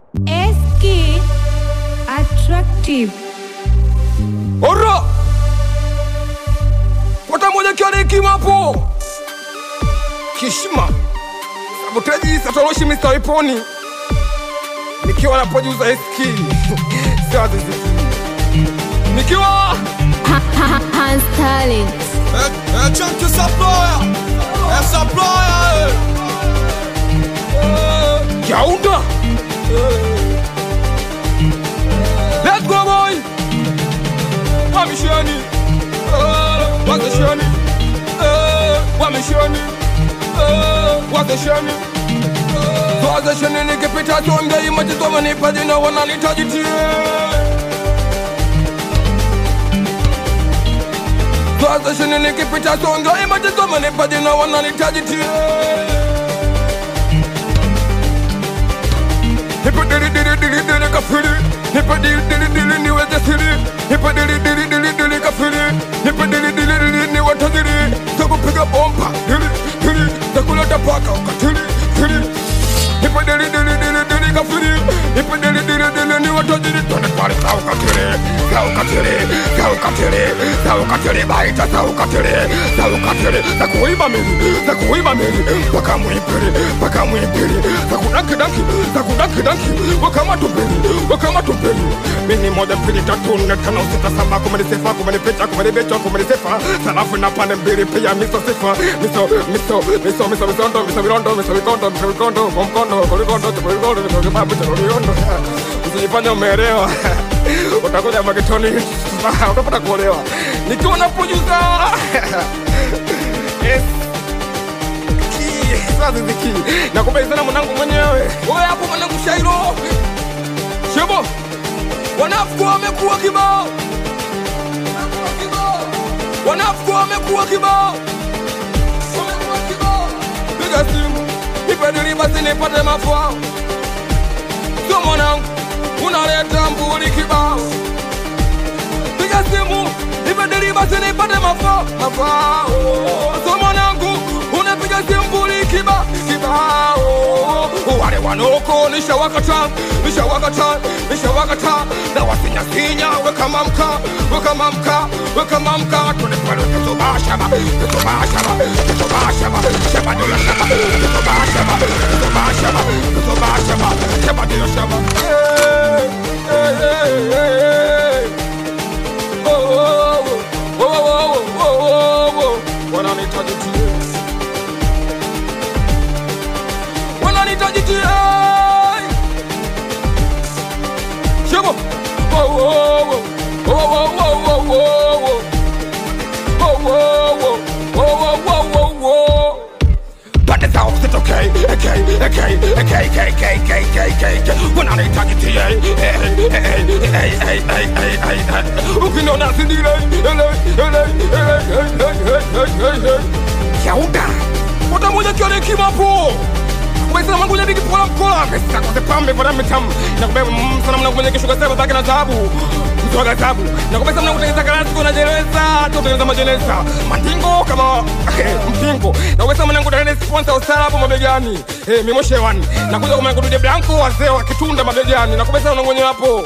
SK Attractive. Ora! Wata moja kiale kimapo Kishima Sabotaji Satoroshi Mr. Iponi nikiwa na producer SK Sawa zizi nikiwa Hans Talent. Chunky supplier, supplier. Yaunda Let's go boy Wamishoni Wazeshoni Wamishoni Wazeshoni Wazeshoni nikipita tuonge imajitoma nipadina wananitajitie Wazeshoni nikipita tuonge imajitoma nipadina wananitajitie Nipa dili dili dili dili kafiri Nipa dili dili dili ni wajasiri Nipa dili dili dili dili kafiri Nipa dili dili dili ni watajiri Takupiga bomba dili dili Takuleta paka ukatili dili Nipa dili dili dili dili kafiri Nipa dili dili dili ni watajiri Tone pale saukatili Saukatili Saukatili Saukatili baita saukatili Saukatili Takuiba mili Takuiba mili Paka muipiri Paka muipiri Takudanki danki Takudanki danki Wakama tupili Wakama tupili Mini moja pili tatu nne tano sita saba kumani sefa kumani pecha kumani becha kumani sefa Salafu na pande mbili pia miso sefa Miso mirondo miso vikondo Komkondo kolikondo tukolikondo Tukolikondo tukolikondo Usijifanya umeelewa Utakuja maketoni Utapata kuolewa Nikiwa na producer Yes Sazi ziki Nakubali sana mwanangu mwenyewe Owe hapo mwanangu Shairo Shebo Wanafuku wamekuwa kibao Wanafuku wamekuwa kibao Piga simu Nipedili basi nipate mafua Sio mwanangu Unaleta mbuli kibao Piga simu Nipedili basi nipate mafua Sio mwanangu Unapiga simu mbuli kibao Wale wanoko nishawakata Na wasinya weka mamka Tunepale ketobashaba Shaba nila shaba Shaba nila shaba Wananitajitie Shabo But the house is okay Wananitajitie Ukinona sindile Yaunda Wata moja kione kimapo Wesa mangu lebiki pola mkola Kesa kose pambe vada mitamu Nakubeba sana mna kwenye kishuka seba baki na tabu Mtuwaga tabu Nakubesa mna kutengeza karasi kuna jeleza Tutengeneza majeleza Mandingo kama mpingo Nakubesa mna kutengeza sponsor usalabu mabegani Mimoshe wani Nakuja kwa mna kutuje blanco wazee wa kitunda mabegani Nakubesa mna kwenye hapo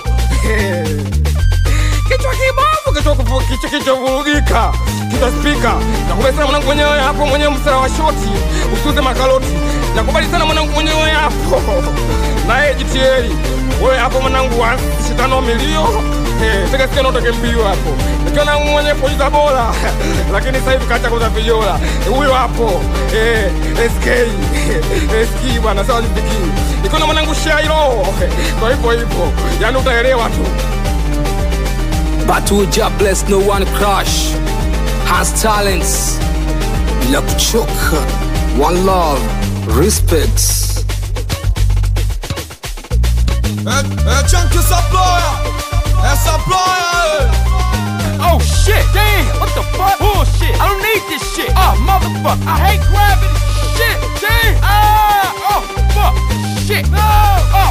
Kichwa kibavu kichwa vurugika Kichwa speaker Nakubesa mna kwenye hapo mwenye msara wa shoti Usuze makaloti Nakubali sana mwanangu mwenyewe hapo Nae GTA Wewe hapo mwanangu wa shitano milio Teka sikia notoke mbio hapo Nikiwa na mwenye polisa bora Lakini sasa hivi kacha kuza viola Huyo hapo SK bwana sawa zipiki Nikiwa na mwanangu Shairo Kwa hivyo Yani utaelewa tu But we just bless no one crush Has talents Bila kuchoka One love Respect Chunky supplier, supplier. Oh shit, damn, what the fuck? Bullshit, I don't need this shit. Oh, motherfucker, I hate grabbing shit, damn. Oh, fuck, shit. No, oh,